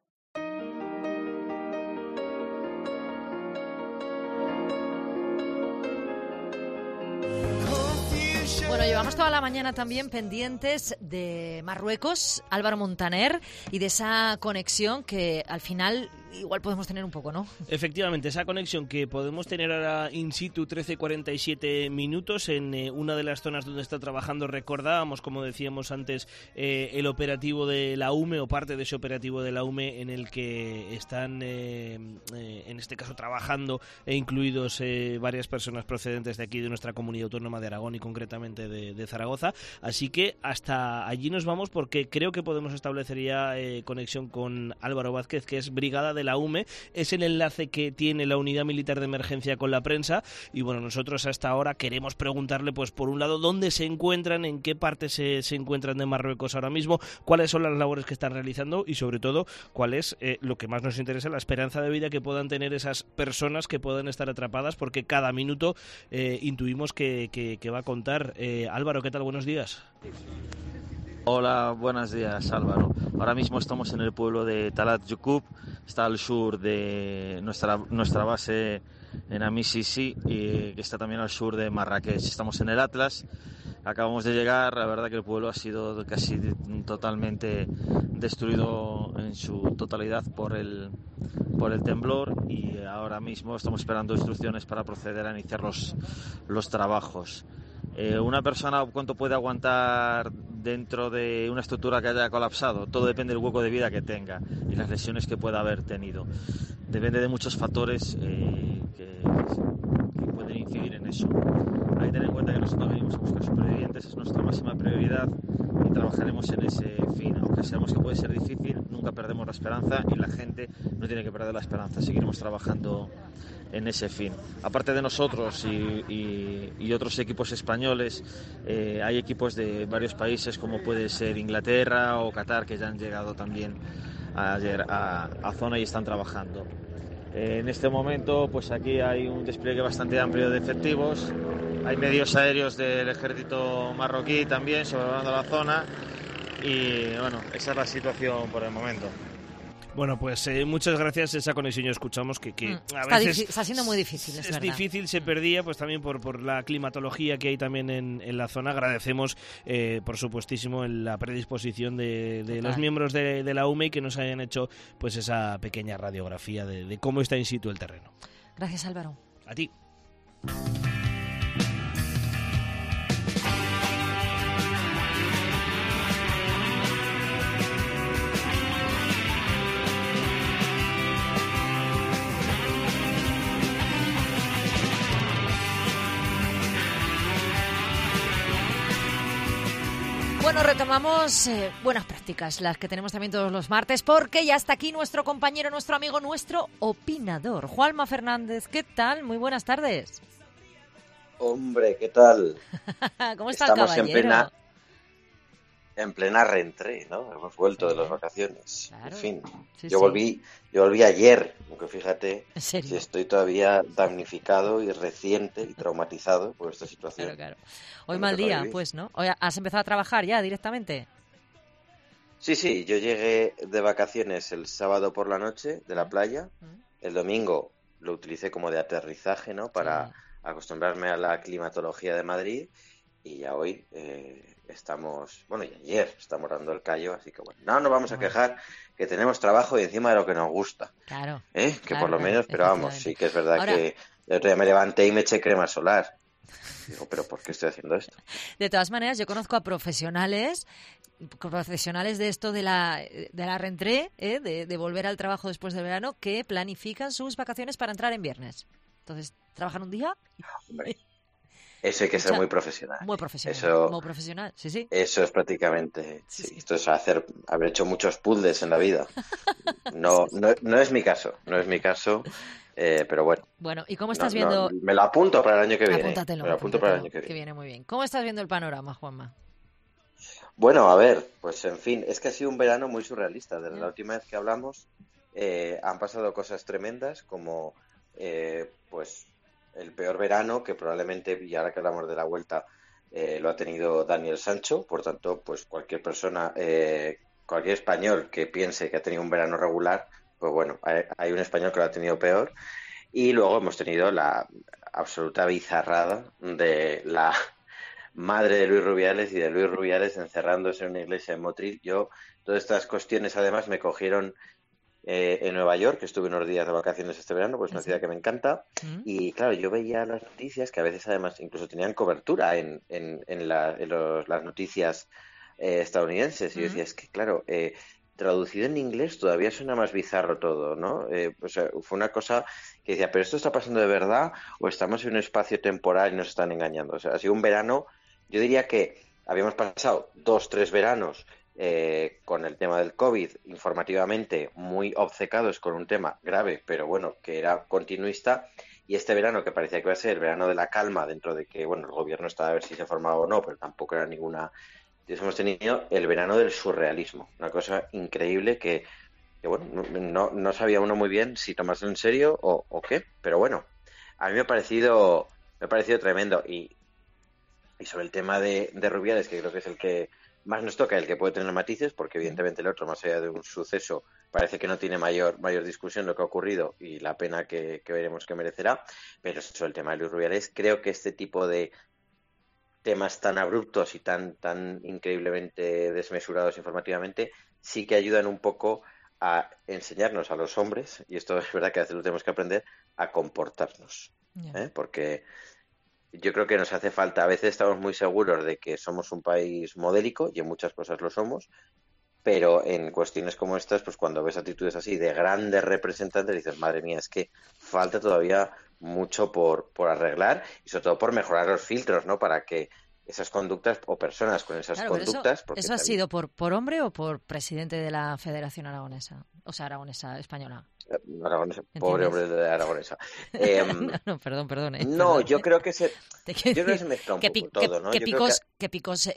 Bueno, llevamos toda la mañana también pendientes de Marruecos, Álvaro Montaner, y de esa conexión que al final igual podemos tener un poco, ¿no? Efectivamente, esa conexión que podemos tener ahora in situ 13:47 minutos en una de las zonas donde está trabajando. Recordábamos, como decíamos antes, el operativo de la UME o parte de ese operativo de la UME en el que están, en este caso, trabajando e incluidos varias personas procedentes de aquí, de nuestra comunidad autónoma de Aragón y concretamente de Zaragoza. Así que hasta allí nos vamos porque creo que podemos establecer ya conexión con Álvaro Vázquez, que es brigada de la UME, es el enlace que tiene la Unidad Militar de Emergencia con la prensa. Y bueno, nosotros hasta ahora queremos preguntarle, pues por un lado, dónde se encuentran, en qué parte se encuentran de Marruecos ahora mismo, cuáles son las labores que están realizando y sobre todo cuál es lo que más nos interesa, la esperanza de vida que puedan tener esas personas que puedan estar atrapadas, porque cada minuto intuimos que va a contar. Álvaro, ¿qué tal? Buenos días. Hola, buenos días, Álvaro. Ahora mismo estamos en el pueblo de Talat Yukub, está al sur de nuestra base en Amisisi, y que está también al sur de Marrakech. Estamos en el Atlas, acabamos de llegar. La verdad que el pueblo ha sido casi totalmente destruido en su totalidad por el temblor, y ahora mismo estamos esperando instrucciones para proceder a iniciar los trabajos. Una persona, ¿cuánto puede aguantar dentro de una estructura que haya colapsado? Todo depende del hueco de vida que tenga y las lesiones que pueda haber tenido. Depende de muchos factores que pueden incidir en eso. Hay que tener en cuenta que nosotros venimos a buscar supervivientes, es nuestra máxima prioridad y trabajaremos en ese fin. Aunque sabemos que puede ser difícil, nunca perdemos la esperanza y la gente no tiene que perder la esperanza. Seguiremos trabajando en ese fin. Aparte de nosotros y otros equipos españoles, hay equipos de varios países como puede ser Inglaterra o Qatar, que ya han llegado también ayer a zona y están trabajando. En este momento, pues aquí hay un despliegue bastante amplio de efectivos. Hay medios aéreos del ejército marroquí también sobrevolando la zona y bueno, esa es la situación por el momento. Bueno, pues muchas gracias. Esa conexión ya escuchamos que a veces está siendo muy difícil, es verdad. Difícil, se perdía pues también por la climatología que hay también en la zona. Agradecemos, por supuestísimo, la predisposición de los miembros de la UME y que nos hayan hecho pues esa pequeña radiografía de cómo está in situ el terreno. Gracias, Álvaro. A ti. Bueno, retomamos buenas prácticas, las que tenemos también todos los martes, porque ya está aquí nuestro compañero, nuestro amigo, nuestro opinador, Juanma Fernández. ¿Qué tal? Muy buenas tardes. Hombre, ¿qué tal? ¿Cómo está Estamos el caballero? en plena reentrée, ¿no? Hemos vuelto de las vacaciones. Claro. En fin, Sí, yo sí. volví ayer, aunque fíjate, ¿En serio? si estoy todavía damnificado y reciente y traumatizado por esta situación. Claro. Hoy mal día, pues, ¿no? Hoy has empezado a trabajar ya directamente. Sí, yo llegué de vacaciones el sábado por la noche de la playa. El domingo lo utilicé como de aterrizaje, ¿no? Para acostumbrarme a la climatología de Madrid. Y ya hoy estamos, bueno, y ayer estamos dando el callo, así que bueno, no nos vamos a quejar, que tenemos trabajo y encima de lo que nos gusta. Claro. Que por lo menos, pero vamos, sí que es verdad que el otro día me levanté y me eché crema solar. Digo, ¿pero por qué estoy haciendo esto? De todas maneras, yo conozco a profesionales de esto de la rentrée, de volver al trabajo después del verano, que planifican sus vacaciones para entrar en viernes. Entonces, trabajan un día. Hombre, eso hay que ser muy profesional. Muy profesional. Eso, muy profesional, sí. Eso es prácticamente... Sí. Esto es haber hecho muchos puzzles en la vida. No es mi caso, pero bueno. Bueno, ¿y cómo estás viendo...? Me lo apunto para el año que viene. Apúntatelo. Me lo apunto para el año que viene. Que viene muy bien. ¿Cómo estás viendo el panorama, Juanma? Bueno, a ver, pues en fin, es que ha sido un verano muy surrealista. Desde la última vez que hablamos han pasado cosas tremendas como pues el peor verano que probablemente, y ahora que hablamos de la vuelta, lo ha tenido Daniel Sancho. Por tanto, pues cualquier persona, cualquier español que piense que ha tenido un verano regular, pues bueno, hay un español que lo ha tenido peor. Y luego hemos tenido la absoluta bizarrada de la madre de Luis Rubiales y de Luis Rubiales encerrándose en una iglesia en Motril. Todas estas cuestiones además me cogieron en Nueva York, que estuve unos días de vacaciones este verano, pues una ciudad que me encanta. Y claro, yo veía las noticias que a veces además incluso tenían cobertura en las noticias estadounidenses. Y yo decía, es que claro, traducido en inglés todavía suena más bizarro todo, ¿no? O sea, fue una cosa que decía, ¿pero esto está pasando de verdad o estamos en un espacio temporal y nos están engañando? O sea, ha sido un verano, yo diría que habíamos pasado 2-3 veranos con el tema del COVID, informativamente muy obcecados con un tema grave, pero bueno, que era continuista, y este verano que parecía que iba a ser el verano de la calma, dentro de que, bueno, el gobierno estaba a ver si se formaba o no, pero tampoco era ninguna... Entonces hemos tenido el verano del surrealismo, una cosa increíble que bueno, no sabía uno muy bien si tomarse en serio o qué, pero bueno, a mí me ha parecido tremendo. Y sobre el tema de Rubiales, que creo que es el que más nos toca, el que puede tener matices, porque evidentemente el otro, más allá de un suceso, parece que no tiene mayor discusión lo que ha ocurrido y la pena que veremos que merecerá. Pero sobre el tema de Luis Rubiales, creo que este tipo de temas tan abruptos y tan increíblemente desmesurados informativamente sí que ayudan un poco a enseñarnos a los hombres, y esto es verdad que a veces lo tenemos que aprender, a comportarnos, porque yo creo que nos hace falta, a veces estamos muy seguros de que somos un país modélico y en muchas cosas lo somos, pero en cuestiones como estas, pues cuando ves actitudes así de grandes representantes dices, madre mía, es que falta todavía mucho por arreglar y sobre todo por mejorar los filtros, ¿no? Para que esas conductas o personas con esas conductas... ¿Eso ha sido por hombre o por presidente de la Federación Aragonesa? O sea, aragonesa, española. Aragonesa, pobre hombre de Aragonesa. No, perdón. No, yo creo que se mezcla un poco todo, ¿no? Que picos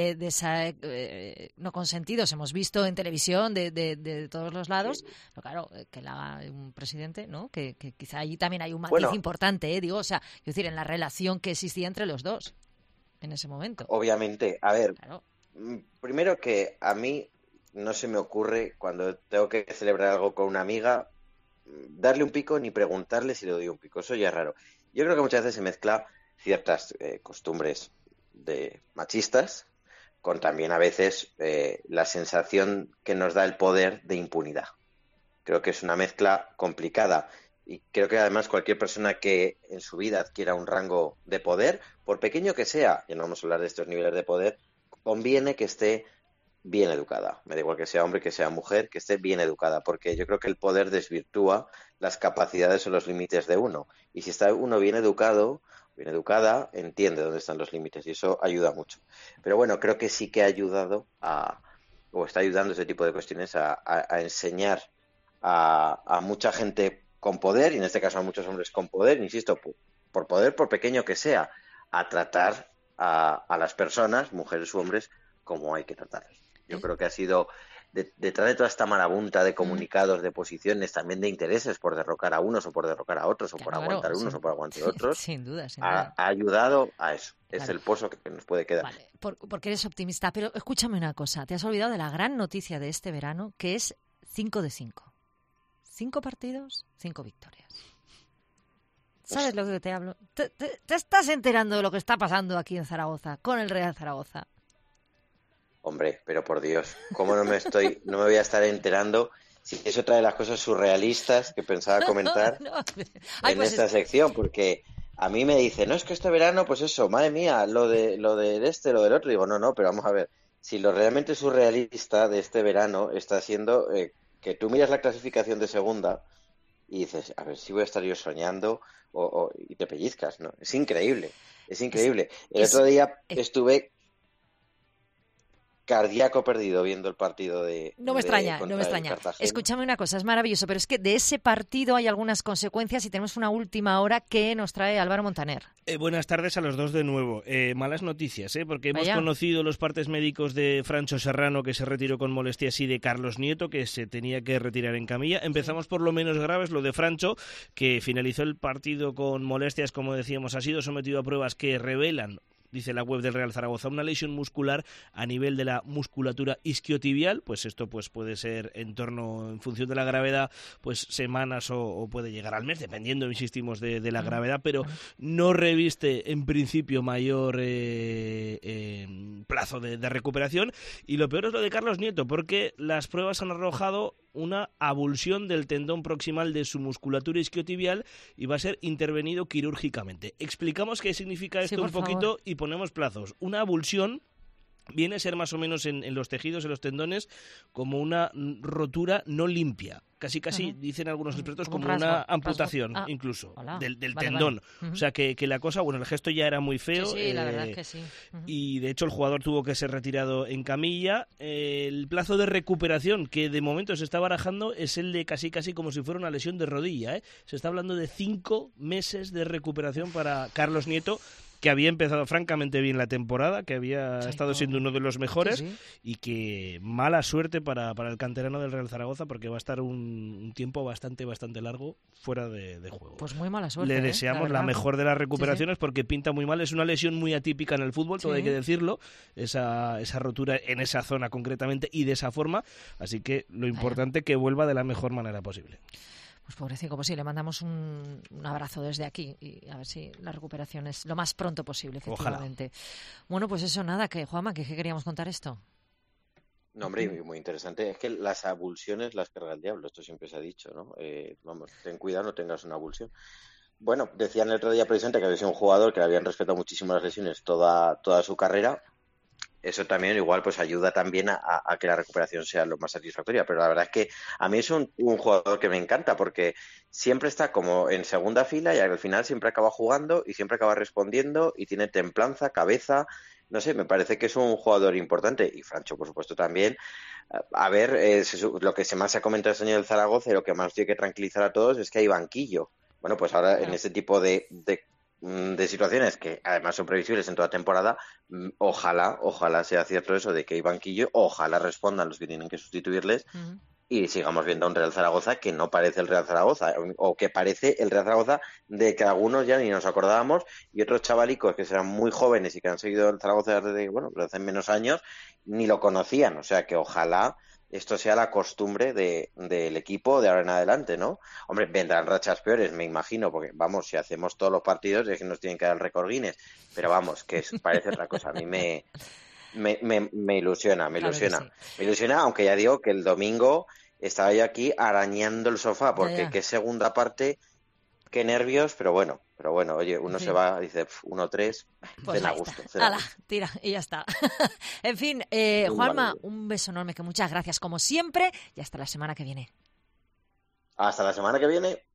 no consentidos hemos visto en televisión de todos los lados, sí. Pero claro, que la haga un presidente, ¿no? Que quizá allí también hay un matiz importante, digo, o sea, es decir, en la relación que existía entre los dos en ese momento. Obviamente, a ver, claro. Primero que a mí no se me ocurre cuando tengo que celebrar algo con una amiga darle un pico ni preguntarle si le doy un pico, eso ya es raro. Yo creo que muchas veces se mezcla ciertas costumbres de machistas con también a veces la sensación que nos da el poder de impunidad. Creo que es una mezcla complicada y creo que además cualquier persona que en su vida adquiera un rango de poder, por pequeño que sea, ya no vamos a hablar de estos niveles de poder, conviene que esté bien educada. Me da igual que sea hombre, que sea mujer, que esté bien educada, porque yo creo que el poder desvirtúa las capacidades o los límites de uno. Y si está uno bien educado, bien educada, entiende dónde están los límites y eso ayuda mucho. Pero bueno, creo que sí que ha ayudado o está ayudando ese tipo de cuestiones a enseñar a mucha gente con poder, y en este caso a muchos hombres con poder, insisto, por poder, por pequeño que sea, a tratar a las personas, mujeres u hombres, como hay que tratarlos. Yo creo que ha sido, detrás de toda esta marabunta de comunicados, de posiciones, también de intereses por derrocar a unos o por derrocar a otros, o por aguantar unos o por aguantar otros, sin duda. Ha ayudado a eso. Es el pozo que nos puede quedar. Vale, porque eres optimista, pero escúchame una cosa, te has olvidado de la gran noticia de este verano, que es 5 de 5. 5 partidos, 5 victorias. ¿Sabes lo que te hablo? ¿Te estás enterando de lo que está pasando aquí en Zaragoza, con el Real Zaragoza? Hombre, pero por Dios, ¿cómo no me voy a estar enterando si es otra de las cosas surrealistas que pensaba comentar en esta sección? Porque a mí me dice, no, es que este verano, pues eso, madre mía, lo del lo del otro. Digo, no, pero vamos a ver, si lo realmente surrealista de este verano está siendo que tú miras la clasificación de segunda y dices, a ver si voy a estar yo soñando y te pellizcas, ¿no? Es increíble, es increíble. El otro día estuve cardíaco perdido viendo el partido No me extraña. Escúchame una cosa, es maravilloso, pero es que de ese partido hay algunas consecuencias y tenemos una última hora que nos trae Álvaro Montaner. Buenas tardes a los dos de nuevo. Malas noticias, porque hemos conocido los partes médicos de Francho Serrano, que se retiró con molestias, y de Carlos Nieto, que se tenía que retirar en camilla. Empezamos por lo menos graves, lo de Francho, que finalizó el partido con molestias, como decíamos, ha sido sometido a pruebas que revelan, dice la web del Real Zaragoza, una lesión muscular a nivel de la musculatura isquiotibial. Pues esto pues puede ser en función de la gravedad, pues semanas o puede llegar al mes, dependiendo, insistimos, de la gravedad, pero no reviste en principio mayor plazo de recuperación. Y lo peor es lo de Carlos Nieto, porque las pruebas han arrojado una avulsión del tendón proximal de su musculatura isquiotibial y va a ser intervenido quirúrgicamente. Explicamos qué significa esto un poquito y ponemos plazos. Una avulsión viene a ser más o menos en los tejidos, en los tendones, como una rotura no limpia. Casi dicen algunos expertos como una amputación incluso del tendón. O sea que la cosa, bueno, el gesto ya era muy feo. Sí, la verdad es que sí. Y de hecho el jugador tuvo que ser retirado en camilla. El plazo de recuperación que de momento se está barajando es el de casi como si fuera una lesión de rodilla. Se está hablando de 5 meses de recuperación para Carlos Nieto, que había empezado francamente bien la temporada, que había estado siendo uno de los mejores, y que mala suerte para el canterano del Real Zaragoza, porque va a estar un tiempo bastante largo fuera de juego. Pues muy mala suerte. Le deseamos la mejor de las recuperaciones, porque pinta muy mal. Es una lesión muy atípica en el fútbol, todo hay que decirlo, esa rotura en esa zona concretamente y de esa forma, así que lo importante es que vuelva de la mejor manera posible. Pues pobrecito, pues sí, le mandamos un abrazo desde aquí y a ver si la recuperación es lo más pronto posible, efectivamente. Ojalá. Bueno, pues eso, nada, que Juanma, ¿qué queríamos contar esto? No, hombre, muy interesante. Es que las avulsiones las carga el diablo, esto siempre se ha dicho, ¿no? Vamos, ten cuidado, no tengas una avulsión. Bueno, decían el otro día precisamente que había sido un jugador que le habían respetado muchísimo las lesiones toda su carrera. Eso también igual pues ayuda también a que la recuperación sea lo más satisfactoria, pero la verdad es que a mí es un jugador que me encanta porque siempre está como en segunda fila y al final siempre acaba jugando y siempre acaba respondiendo y tiene templanza, cabeza, no sé, me parece que es un jugador importante y Francho por supuesto también. A ver, lo que más se ha comentado el señor del Zaragoza y lo que más tiene que tranquilizar a todos es que hay banquillo. Bueno, pues ahora en este tipo de situaciones que además son previsibles en toda temporada, ojalá sea cierto eso de que hay banquillo, ojalá respondan los que tienen que sustituirles y sigamos viendo a un Real Zaragoza que no parece el Real Zaragoza o que parece el Real Zaragoza de que algunos ya ni nos acordábamos y otros chavalicos que serán muy jóvenes y que han seguido el Zaragoza desde hace menos años ni lo conocían, o sea que ojalá esto sea la costumbre del equipo de ahora en adelante, ¿no? Hombre, vendrán rachas peores, me imagino, porque, vamos, si hacemos todos los partidos es que nos tienen que dar el récord Guinness, pero vamos, que parece otra cosa. A mí me ilusiona, me ilusiona. Sí. Me ilusiona, aunque ya digo que el domingo estaba yo aquí arañando el sofá, porque qué segunda parte, qué nervios, pero bueno, oye, uno se va, dice 1-3, pues cena a gusto. Hala, tira, y ya está. En fin, Juanma, un beso enorme, que muchas gracias como siempre, y hasta la semana que viene. Hasta la semana que viene.